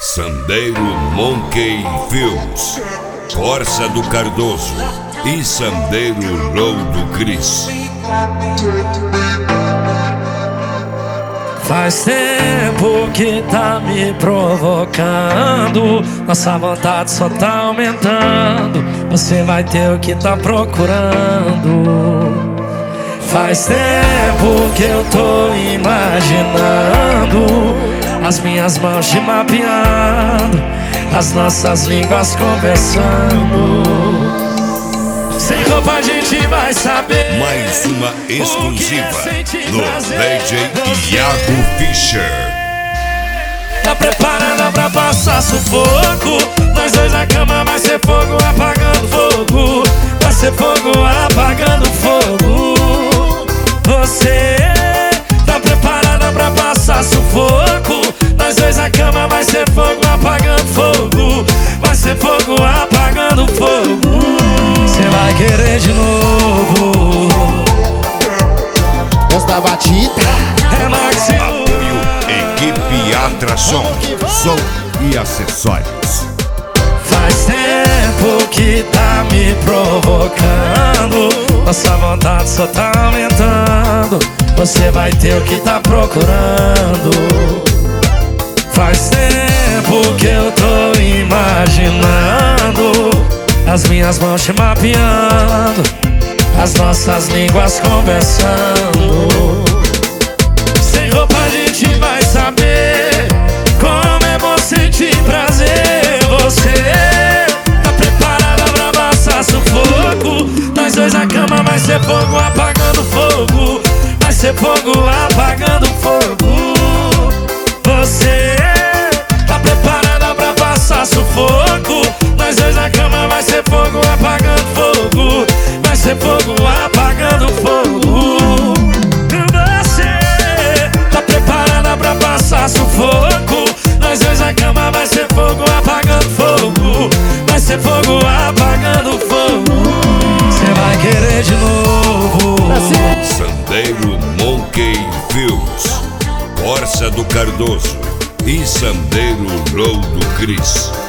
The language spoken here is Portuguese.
Sandeiro Monkey Films, Corsa do Cardoso e Sandeiro Low do Cris. Faz tempo que tá me provocando, nossa vontade só tá aumentando. Você vai ter o que tá procurando. Faz tempo que eu tô imaginando as minhas mãos te mapeando, as nossas línguas conversando. Sem roupa a gente vai saber. Mais uma exclusiva no DJ Iago Fischer. Tá preparada pra passar sufoco? Nós dois na cama vai ser fogo apagando fogo. Vai ser fogo apagando fogo. Você tá preparada pra passar sufoco? Nós dois na cama vai ser fogo apagando fogo. Vai ser fogo apagando fogo. Cê vai querer de novo. Gosta da batida? É Maxi. Apoio Equipe Atração, som e acessórios. Faz tempo que tá me provocando, nossa vontade só tá aumentando. Você vai ter o que tá procurando. Faz tempo que eu tô imaginando as minhas mãos te mapeando, as nossas línguas conversando. Sem roupa a gente vai saber como é bom sentir prazer. Você tá preparada pra passar sufoco? Nós dois na cama vai ser fogo apagando fogo. Vai ser fogo apagando fogo. Você tá preparada pra passar sufoco? Nós dois na cama vai ser fogo apagando fogo. Vai ser fogo apagando fogo. Você tá preparada pra passar sufoco? Nós dois na cama vai ser fogo apagando fogo. Vai ser fogo apagando fogo. Cê vai querer de novo. Sandeiro Monkey Films, Corsa do Cardoso e Sandeiro Low do Cris.